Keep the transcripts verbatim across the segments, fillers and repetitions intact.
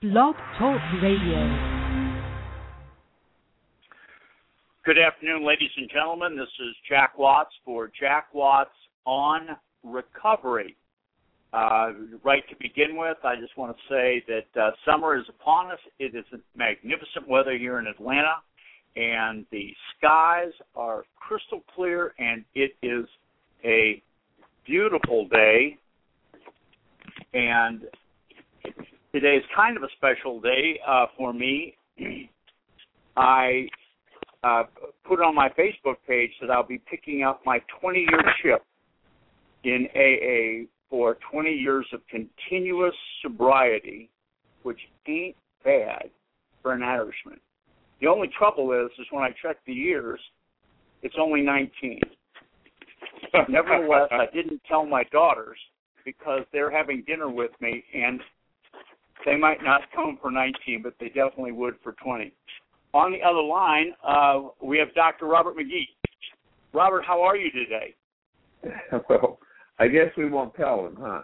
Blog Talk Radio. Good afternoon, ladies and gentlemen. This is Jack Watts for Jack Watts on Recovery. Uh, right to begin with, I just want to say that uh, summer is upon us. It is magnificent weather here in Atlanta, and the skies are crystal clear, and it is a beautiful day. And today is kind of a special day uh, for me. I uh, put on my Facebook page that I'll be picking up my twenty-year chip in A A for twenty years of continuous sobriety, which ain't bad for an Irishman. The only trouble is, is when I check the years, it's only nineteen. Nevertheless, I didn't tell my daughters because they're having dinner with me, and they might not come for nineteen, but they definitely would for twenty. On the other line, uh, we have Doctor Robert McGee. Robert, how are you today? Well, I guess we won't tell them, huh?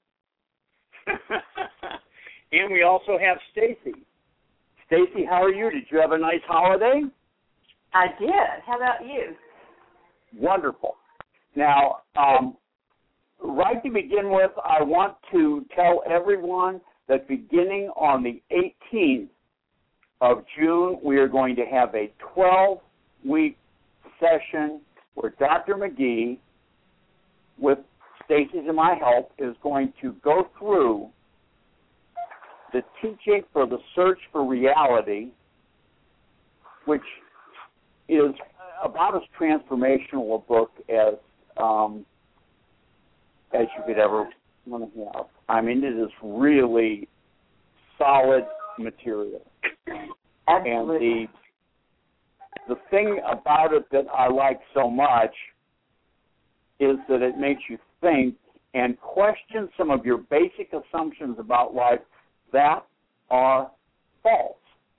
And we also have Stacy. Stacy, how are you? Did you have a nice holiday? I did. How about you? Wonderful. Now, um, right to begin with, I want to tell everyone that beginning on the eighteenth of June, we are going to have a twelve-week session where Doctor McGee, with Stacy's and my help, is going to go through the teaching for the Search for Reality, which is about as transformational a book as um, as you could ever want to have. I mean, it is really solid material. Absolutely. And the the thing about it that I like so much is that it makes you think and question some of your basic assumptions about life that are false.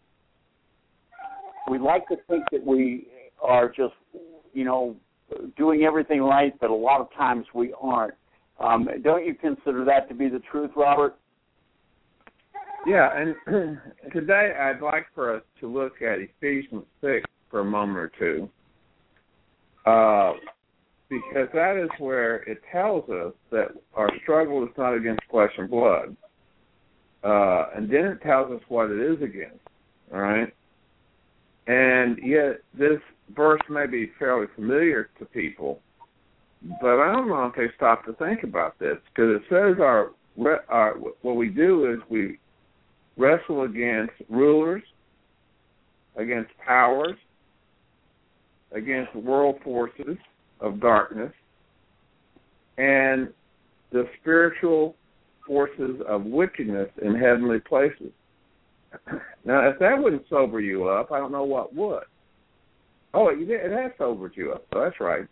We like to think that we are just, you know, doing everything right, but a lot of times we aren't. Um, don't you consider that to be the truth, Robert? Yeah, and today I'd like for us to look at Ephesians six for a moment or two, uh, because that is where it tells us that our struggle is not against flesh and blood. Uh, and then it tells us what it is against, all right? And yet this verse may be fairly familiar to people, but I don't know if they stop to think about this, because it says our, our what we do is we wrestle against rulers, against powers, against world forces of darkness, and the spiritual forces of wickedness in heavenly places. Now, if that wouldn't sober you up, I don't know what would. Oh, it, it has sobered you up, so that's right.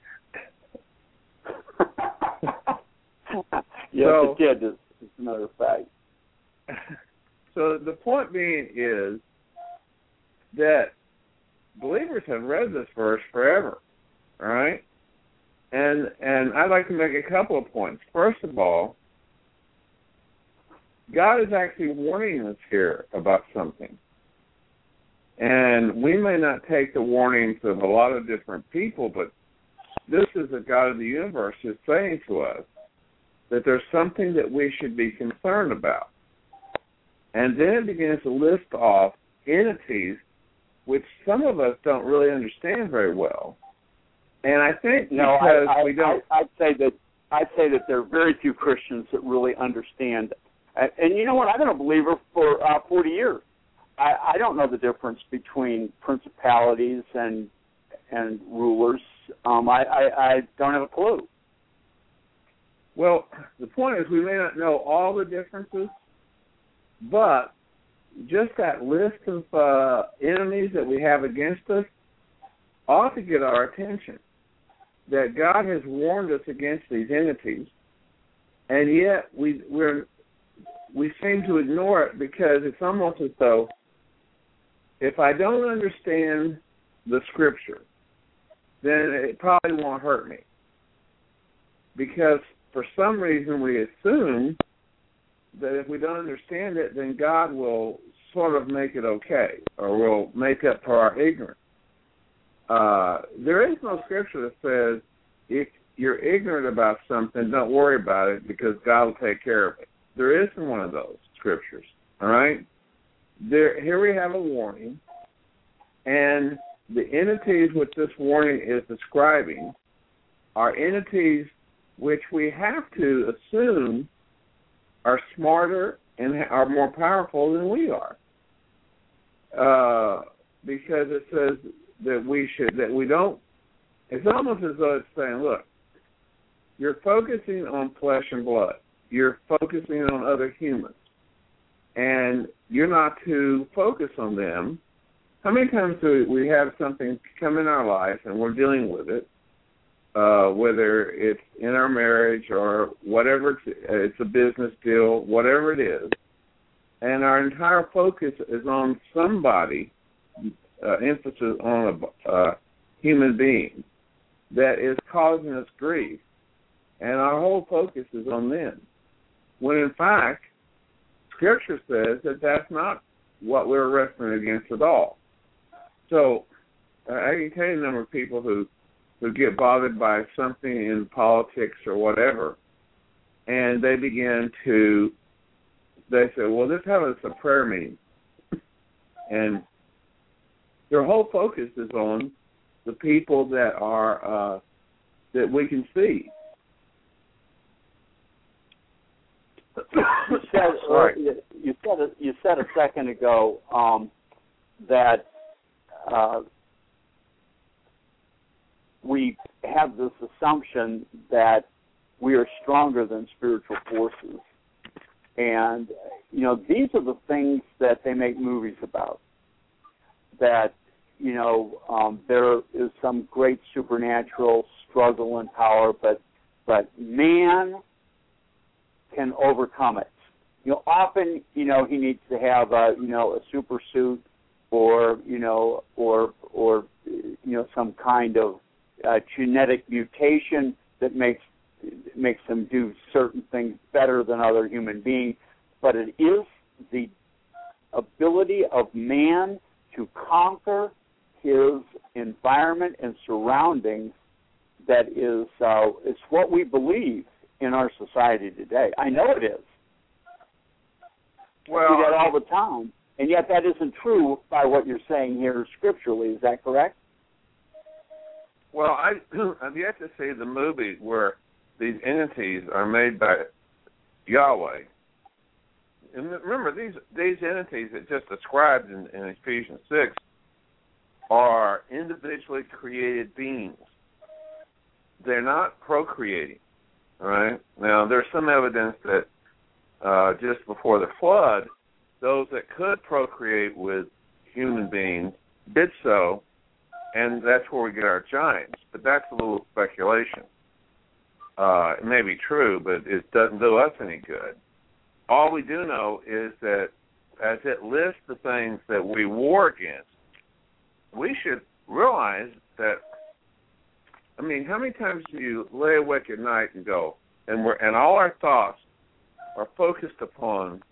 Yes, so, it did, as a matter of fact. So the point being is that believers have read this verse forever, all right? And and I'd like to make a couple of points. First of all, God is actually warning us here about something. And we may not take the warnings of a lot of different people, but this is the God of the universe is saying to us that there's something that we should be concerned about. And then it begins to list off entities which some of us don't really understand very well. And I think no, because I, I, we don't... I, I'd say that I'd say that there are very few Christians that really understand. And, and you know what? I've been a believer for uh, forty years. I, I don't know the difference between principalities and and rulers. Um, I, I, I don't have a clue. Well, the point is we may not know all the differences, but just that list of uh, enemies that we have against us ought to get our attention. That God has warned us against these entities, and yet we we're, we seem to ignore it because it's almost as though if I don't understand the Scripture, then it probably won't hurt me. Because for some reason we assume that if we don't understand it, then God will sort of make it okay, or will make up for our ignorance. Uh, there is no scripture that says if you're ignorant about something, don't worry about it because God will take care of it. There isn't one of those scriptures, all right? There, here we have a warning, and the entities which this warning is describing are entities which we have to assume are smarter and are more powerful than we are, uh, because it says that we should, that we don't, it's almost as though it's saying, look, you're focusing on flesh and blood. You're focusing on other humans. And you're not to focus on them. How many times do we have something come in our life and we're dealing with it, uh, whether it's in our marriage or whatever, it's, it's a business deal, whatever it is, and our entire focus is on somebody, uh, emphasis on a uh, human being that is causing us grief, and our whole focus is on them. When in fact, Scripture says that that's not what we're wrestling against at all. So uh, I can tell you a number of people who, who get bothered by something in politics or whatever, and they begin to, they say, well, let's have a prayer meeting. And their whole focus is on the people that are, uh, that we can see. You said, Sorry. you said, you said a second ago um, that uh, we have this assumption that we are stronger than spiritual forces. And, you know, these are the things that they make movies about, that, you know, um, there is some great supernatural struggle and power, but but man can overcome it. You know, often, you know, he needs to have a, you know, a super suit or, you know, or, or, you know, some kind of uh, genetic mutation that makes, makes him do certain things better than other human beings. But it is the ability of man to conquer his environment and surroundings that is, uh, it's what we believe in our society today. I know it is. Well, we do that all the time, and yet that isn't true by what you're saying here scripturally. Is that correct? Well, I, I've yet to see the movie where these entities are made by Yahweh. And remember, these these entities that just described in, in Ephesians six are individually created beings. They're not procreating. All right. Now, there's some evidence that uh, just before the flood, those that could procreate with human beings did so, and that's where we get our giants. But that's a little speculation. Uh, it may be true, but it doesn't do us any good. All we do know is that as it lists the things that we war against, we should realize that, I mean, how many times do you lay awake at night and go, and we're and all our thoughts are focused upon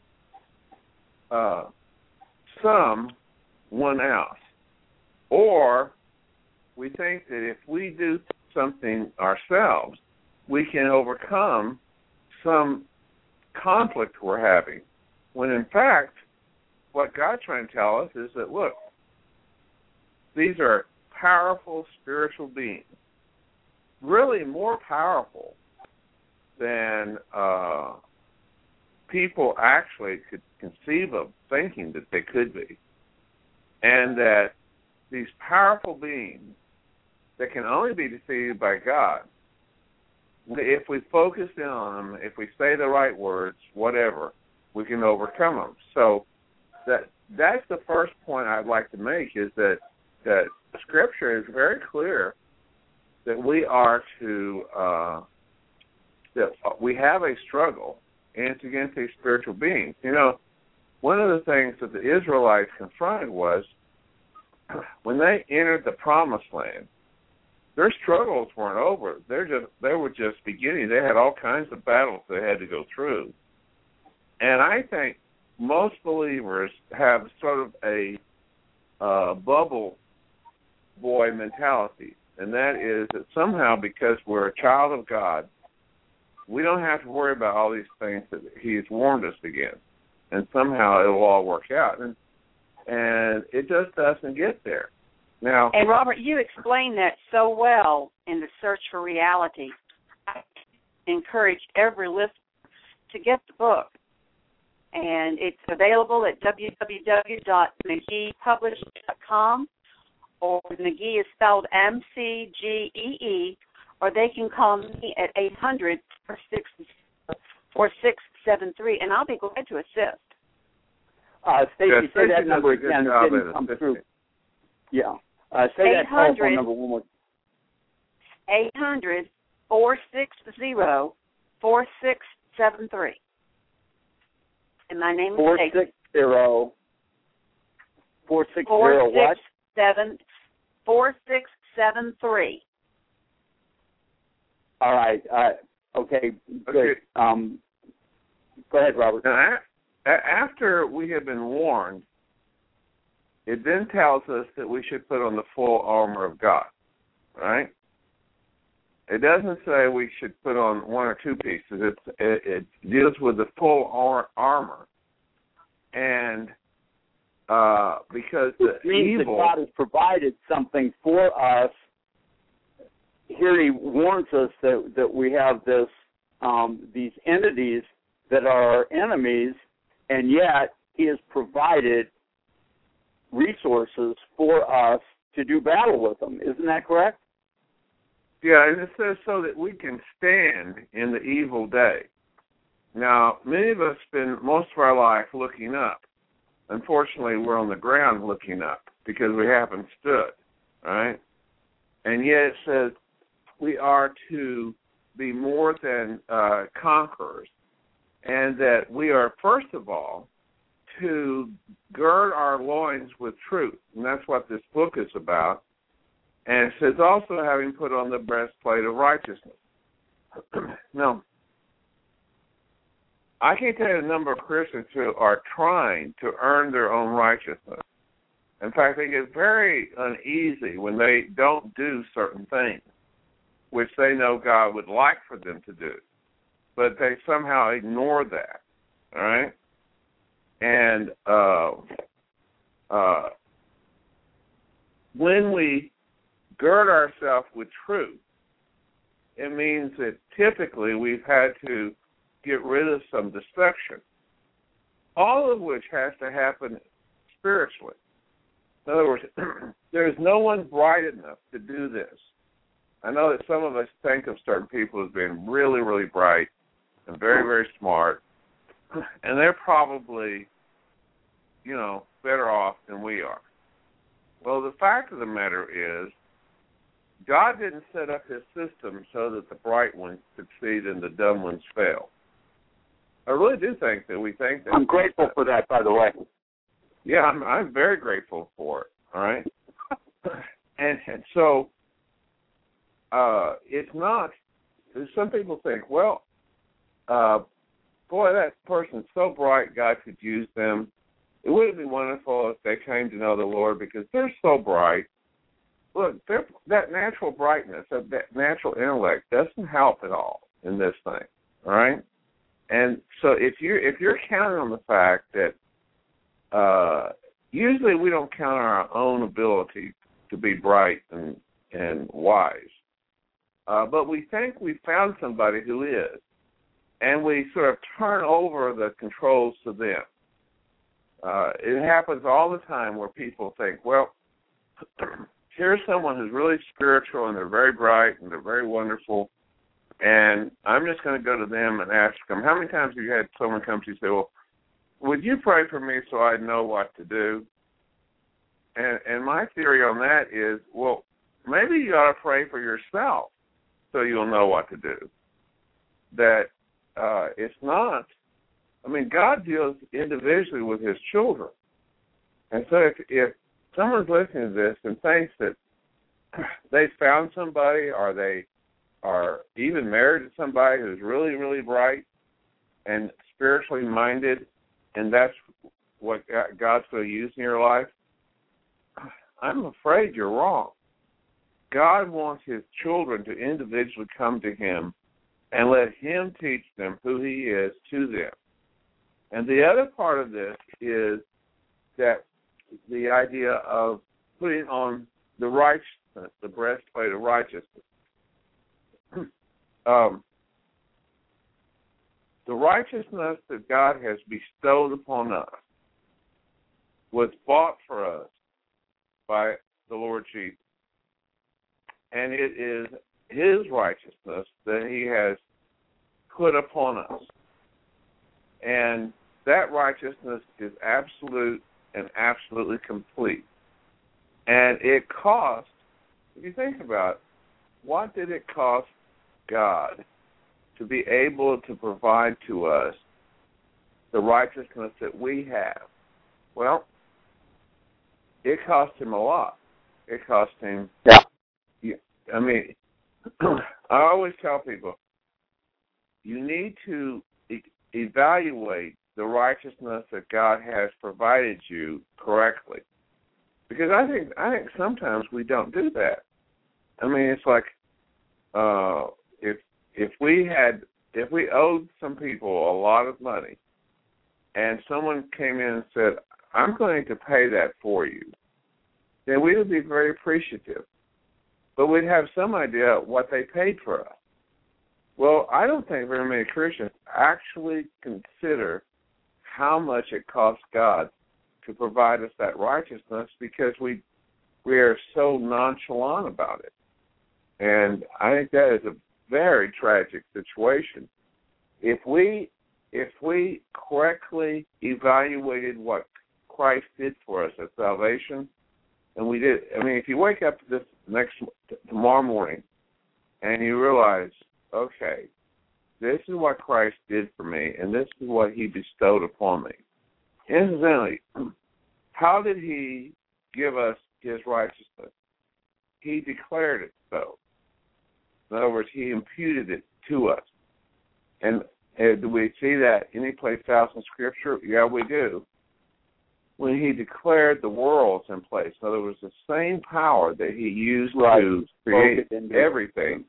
uh, someone else, or we think that if we do something ourselves, we can overcome some conflict we're having, when in fact, what God's trying to tell us is that, look, these are powerful spiritual beings, really more powerful than uh, people actually could conceive of thinking that they could be. And that these powerful beings that can only be defeated by God, if we focus in on them, if we say the right words, whatever, we can overcome them. So that that's the first point I'd like to make, is that that Scripture is very clear that we are to, uh, that we have a struggle, and it's against these spiritual beings. You know, one of the things that the Israelites confronted was, when they entered the Promised Land, their struggles weren't over. They're just they were just beginning. They had all kinds of battles they had to go through. And I think most believers have sort of a uh, bubble boy mentality, and that is that somehow because we're a child of God, we don't have to worry about all these things that he's warned us against, and somehow it'll all work out. And and it just doesn't get there. Now, and Robert, you explained that so well in The Search for Reality. I encourage every listener to get the book. And it's available at w w w dot mcgee publish dot com, or McGee is spelled M C G E E, or they can call me at eight hundred, four six seven three, and I'll be glad to assist. Uh, Stacy, yeah, say that number again. It didn't come through. Yeah. Uh, say that telephone number one more. eight hundred, four six zero, four six seven three. And my name is four six zero, four six zero what? Seven, four six seven three. All right. Uh, okay. Good. Okay. Um, go ahead, Robert. Now, after we have been warned, it then tells us that we should put on the full armor of God, right? It doesn't say we should put on one or two pieces. It's, it, it deals with the full ar- armor. And uh, because the it means evil... that God has provided something for us. Here he warns us that, that we have this um, these entities that are our enemies, and yet he has provided resources for us to do battle with them. Isn't that correct? Yeah, and it says so that we can stand in the evil day. Now, many of us spend most of our life looking up. Unfortunately, we're on the ground looking up because we haven't stood, right? And yet it says we are to be more than uh, conquerors, and that we are, first of all, to gird our loins with truth. And that's what this book is about. And it says also having put on the breastplate of righteousness. Now, I can't tell you the number of Christians who are trying to earn their own righteousness. In fact, they get very uneasy when they don't do certain things, which they know God would like for them to do. But they somehow ignore that, all right? And uh, uh, when we gird ourselves with truth, it means that typically we've had to get rid of some deception, all of which has to happen spiritually. In other words, there's no one bright enough to do this. I know that some of us think of certain people as being really, really bright and very, very smart, and they're probably, you know, better off than we are. Well, the fact of the matter is, God didn't set up his system so that the bright ones succeed and the dumb ones fail. I really do think that we think that. I'm grateful for that, by the way. Yeah, I'm, I'm very grateful for it, all right? and, and so uh, it's not, some people think, well, uh, boy, that person's so bright, God could use them. It would be wonderful if they came to know the Lord because they're so bright. Look, that natural brightness, that natural intellect doesn't help at all in this thing, all right? And so if you're, if you're counting on the fact that uh, usually we don't count on our own ability to be bright and, and wise, uh, but we think we found somebody who is, and we sort of turn over the controls to them. Uh, it happens all the time where people think, well, here's someone who's really spiritual and they're very bright and they're very wonderful, and I'm just going to go to them and ask them. How many times have you had someone come to you and say, well, would you pray for me so I know what to do? And, and my theory on that is, well, maybe you ought to pray for yourself so you'll know what to do. That uh, it's not, I mean, God deals individually with his children. And so if, if someone's listening to this and thinks that they found somebody or they are even married to somebody who's really, really bright and spiritually minded, and that's what God's going to use in your life, I'm afraid you're wrong. God wants his children to individually come to him and let him teach them who he is to them. And the other part of this is that the idea of putting on the righteousness, the breastplate of righteousness. um, the righteousness that God has bestowed upon us was bought for us by the Lord Jesus. And it is his righteousness that he has put upon us. And that righteousness is absolute and absolutely complete. And it cost, if you think about it, what did it cost God to be able to provide to us the righteousness that we have? Well, it cost him a lot. It cost him, yeah. I mean, I always tell people, you need to e- evaluate the righteousness that God has provided you correctly. Because I think I think sometimes we don't do that. I mean, it's like uh, if if we had if we owed some people a lot of money, and someone came in and said, "I'm going to pay that for you," then we would be very appreciative. But we'd have some idea what they paid for us. Well, I don't think very many Christians actually consider how much it costs God to provide us that righteousness, because we we are so nonchalant about it. And I think that is a very tragic situation. If we if we correctly evaluated what Christ did for us at salvation, and we did, I mean, if you wake up this next tomorrow morning and you realize, okay, this is what Christ did for me, and this is what he bestowed upon me. Incidentally, how did he give us his righteousness? He declared it so. In other words, he imputed it to us. And uh, do we see that any place else in Scripture? Yeah, we do. When he declared the worlds in place, in other words, the same power that he used right. to create everything,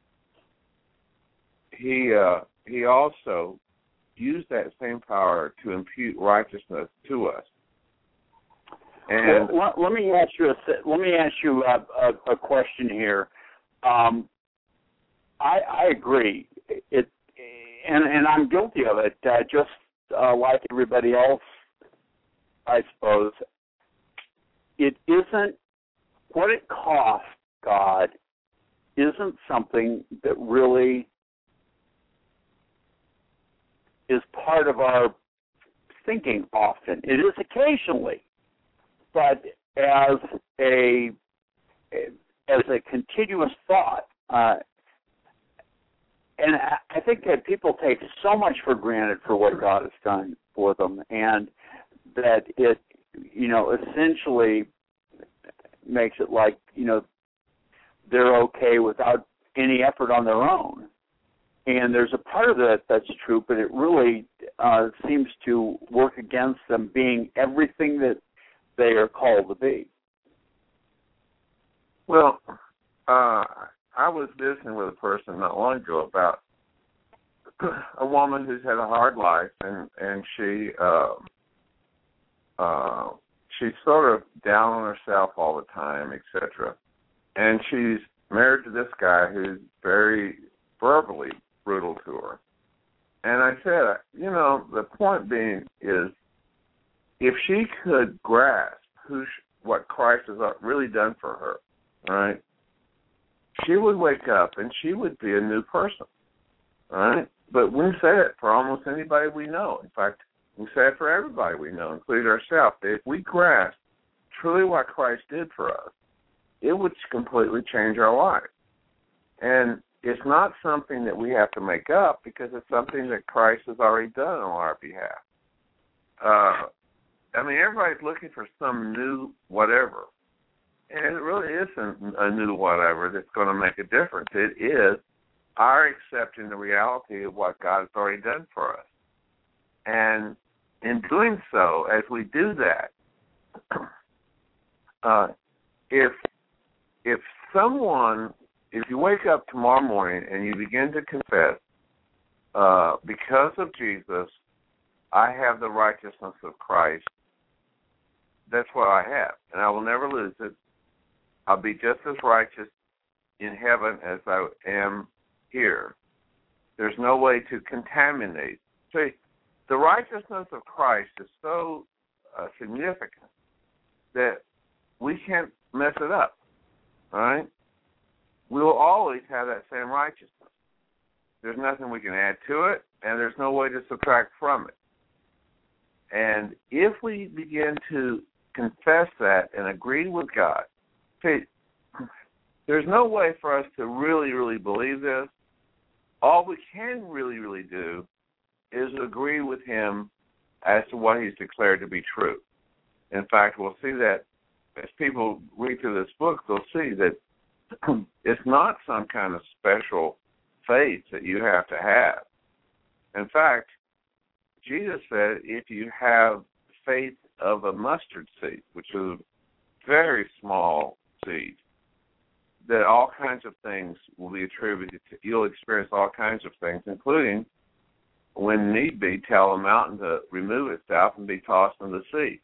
he uh, he also used that same power to impute righteousness to us. And well, let, let me ask you a let me ask you a, a, a question here. Um, I, I agree. It and and I'm guilty of it. Uh, just uh, like everybody else, I suppose. It isn't what it costs God. Isn't something that really is part of our thinking often. It is occasionally, but as a as a continuous thought, uh, and I think that people take so much for granted for what God has done for them, and that it, you know, essentially makes it like, you know, they're okay without any effort on their own. And there's a part of that that's true, but it really uh, seems to work against them being everything that they are called to be. Well, uh, I was visiting with a person not long ago about a woman who's had a hard life, and, and she uh, uh, she's sort of down on herself all the time, et cetera. And she's married to this guy who's very verbally brutal to her. And I said, you know, the point being is, if she could grasp who she, what Christ has really done for her, right, she would wake up and she would be a new person, right? But we say it for almost anybody we know. In fact, we say it for everybody we know, including ourselves. If we grasp truly what Christ did for us, it would completely change our life. And it's not something that we have to make up, because it's something that Christ has already done on our behalf. Uh, I mean, everybody's looking for some new whatever. And it really isn't a new whatever that's going to make a difference. It is our accepting the reality of what God has already done for us. And in doing so, as we do that, uh, if if someone, if you wake up tomorrow morning and you begin to confess, uh, because of Jesus, I have the righteousness of Christ, that's what I have, and I will never lose it. I'll be just as righteous in heaven as I am here. There's no way to contaminate. See, the righteousness of Christ is so uh, significant that we can't mess it up, all right? We will always have that same righteousness. There's nothing we can add to it, and there's no way to subtract from it. And if we begin to confess that and agree with God, see, there's no way for us to really, really believe this. All we can really, really do is agree with him as to what he's declared to be true. In fact, we'll see that as people read through this book, they'll see that it's not some kind of special faith that you have to have. In fact, Jesus said if you have faith of a mustard seed, which is a very small seed, that all kinds of things will be attributed to. You'll experience all kinds of things, including, when need be, tell a mountain to remove itself and be tossed in the sea.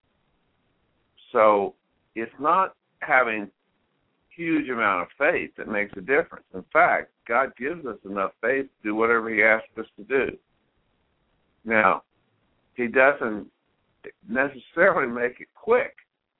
So it's not having huge amount of faith that makes a difference. In fact, God gives us enough faith to do whatever he asks us to do. Now, he doesn't necessarily make it quick.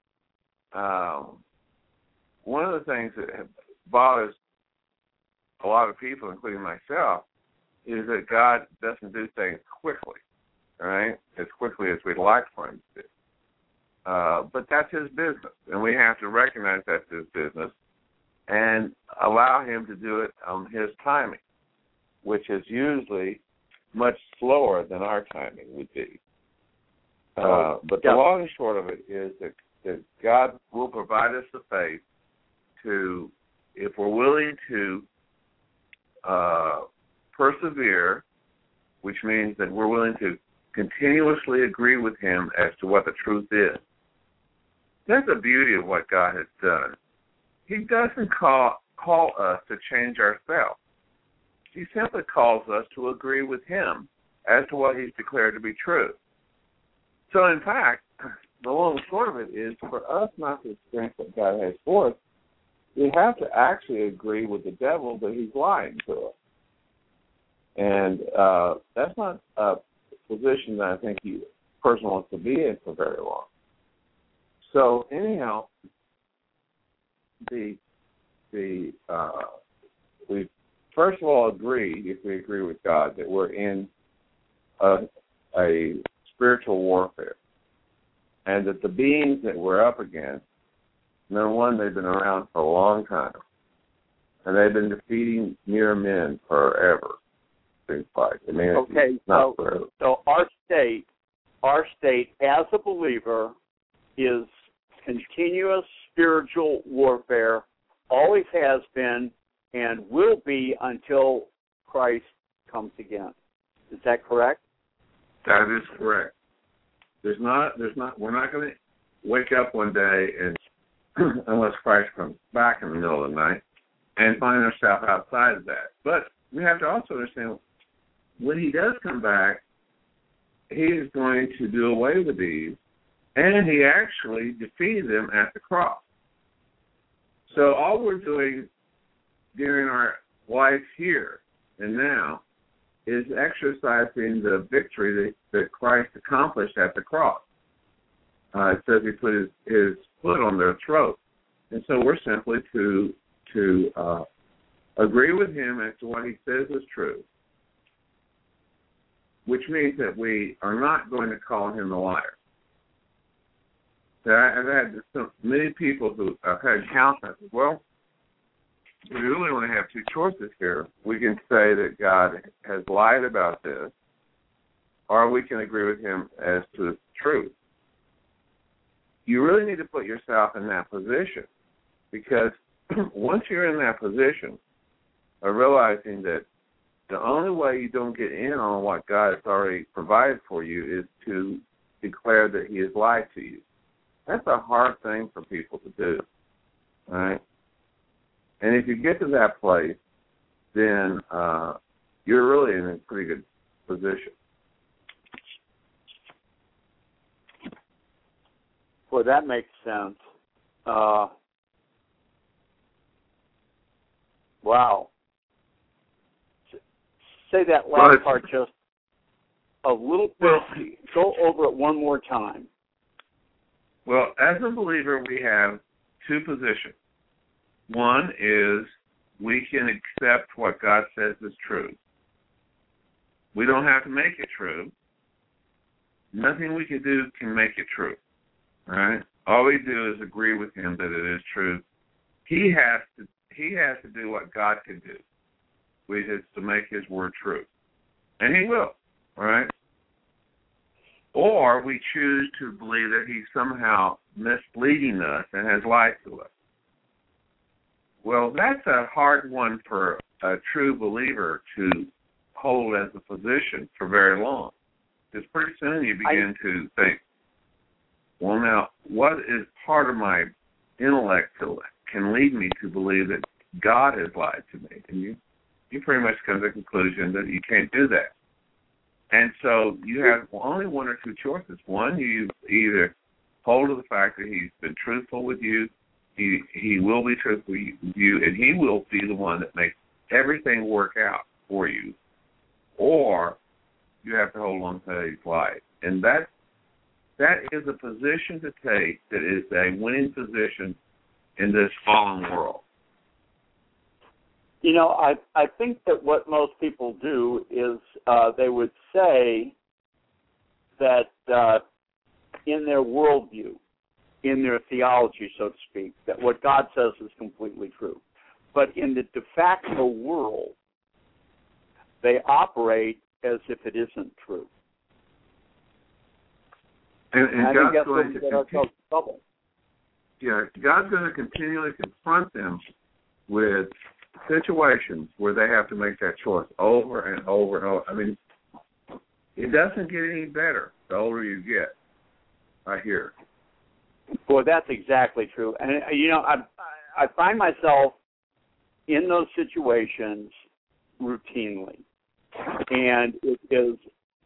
Um, one of the things that bothers a lot of people, including myself, is that God doesn't do things quickly, all right, as quickly as we'd like for him to do. Uh, but that's his business, and we have to recognize that's his business and allow him to do it on his timing, which is usually much slower than our timing would be. Uh, but the long and short of it is that, that God will provide us the faith to, if we're willing to uh, persevere, which means that we're willing to continuously agree with him as to what the truth is. That's the beauty of what God has done. He doesn't call call us to change ourselves. He simply calls us to agree with him as to what he's declared to be true. So, in fact, the long and short of it is, for us not to experience what God has for us, we have to actually agree with the devil that he's lying to us. And uh, that's not a position that I think the person wants to be in for very long. So, anyhow, the the uh, we first of all agree, if we agree with God, that we're in a, a spiritual warfare, and that the beings that we're up against, number one, they've been around for a long time, and they've been defeating mere men forever. Things like I mean, okay, so so our state, our state as a believer is continuous spiritual warfare, always has been, and will be until Christ comes again. Is that correct? That is correct. There's not, there's not, we're not going to wake up one day and, unless Christ comes back in the middle of the night, and find ourselves outside of that. But we have to also understand, when he does come back, he is going to do away with these, and he actually defeated them at the cross. So all we're doing during our life here and now is exercising the victory that, that Christ accomplished at the cross. Uh, it says he put his, his foot on their throat. And so we're simply to to uh, agree with him as to what he says is true, which means that we are not going to call him a liar. So I, I've had some, many people who I've had counseling. Well, we really only have two choices here. We can say that God has lied about this, or we can agree with him as to the truth. You really need to put yourself in that position, because once you're in that position of realizing that The only way you don't get in on what God has already provided for you is to declare that he has lied to you. That's a hard thing for people to do, right? And if you get to that place, then uh, you're really in a pretty good position. Well, that makes sense. Uh, wow. Say that last Well, part just a little bit. Go over it one more time. Well, as a believer, we have two positions. One is we can accept what God says is true. We don't have to make it true. Nothing we can do can make it true. Right? All we do is agree with him that it is true. He has to he has to do what God can do, which is to make his word true. And he will, right? Or we choose to believe that he's somehow misleading us and has lied to us. Well, that's a hard one for a true believer to hold as a position for very long. Because pretty soon you begin I, to think, well, now, what is part of my intellect that can lead me to believe that God has lied to me? And you, you pretty much come to the conclusion that you can't do that. And so you have only one or two choices. One, you either hold to the fact that he's been truthful with you, he he will be truthful with you, and he will be the one that makes everything work out for you. Or you have to hold on to his life. And that that is a position to take that is a winning position in this fallen world. You know, I I think that what most people do is uh, they would say that uh, in their worldview, in their theology, so to speak, that what God says is completely true. But in the de facto world, they operate as if it isn't true. And, and, and God's God's going to get ourselves in trouble. Yeah, God's going to continually confront them with situations where they have to make that choice over and over and over. I mean, it doesn't get any better the older you get, I hear. Well, that's exactly true. And, you know, I I find myself in those situations routinely. And it is,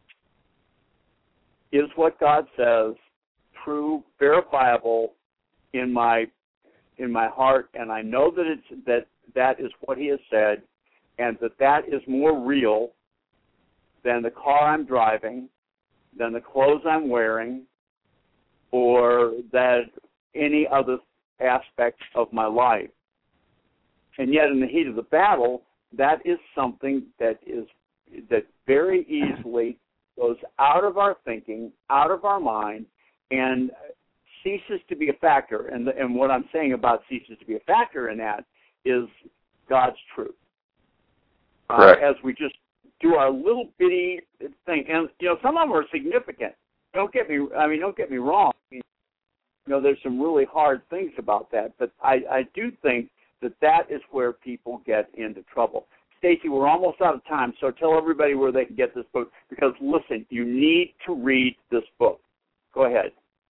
is what God says true, verifiable in my in my heart, and I know that it's that that is what he has said, and that that is more real than the car I'm driving, than the clothes I'm wearing, or that any other aspect of my life. And yet in the heat of the battle, that is something that is that very easily goes out of our thinking, out of our mind, and ceases to be a factor. And, the, and what I'm saying about ceases to be a factor in that is God's truth. Uh, as we just do our little bitty thing, and you know, some of them are significant. Don't get me. I mean, don't get me wrong. I mean, you know, there's some really hard things about that, but I, I do think that that is where people get into trouble. Stacy, we're almost out of time, so tell everybody where they can get this book. Because listen, you need to read this book. Go ahead.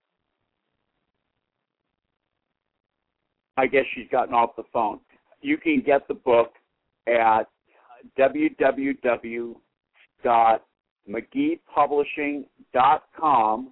I guess she's gotten off the phone. You can get the book at w w w dot mcgee publishing dot com,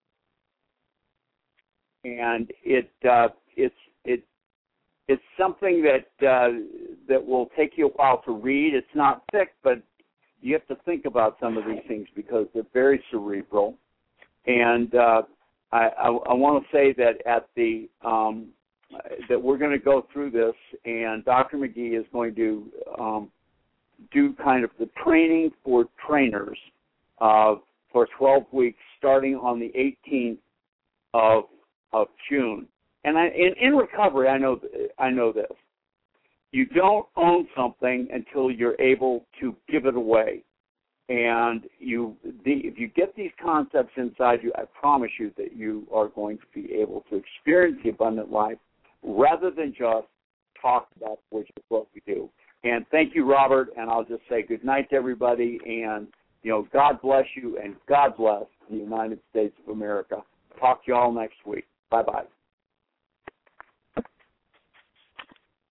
and it uh, it's it it's something that uh, that will take you a while to read. It's not thick, but you have to think about some of these things because they're very cerebral. And uh, I, I, I want to say that at the um, that we're going to go through this, and Doctor McGee is going to um, do kind of the training for trainers uh, for twelve weeks, starting on the eighteenth of of June. And I, in, in recovery, I know I know this: you don't own something until you're able to give it away. And you, the, if you get these concepts inside you, I promise you that you are going to be able to experience the abundant life rather than just talk about, which is what we do. And thank you, Robert, and I'll just say good night to everybody, and, you know, God bless you, and God bless the United States of America. Talk to you all next week. Bye-bye.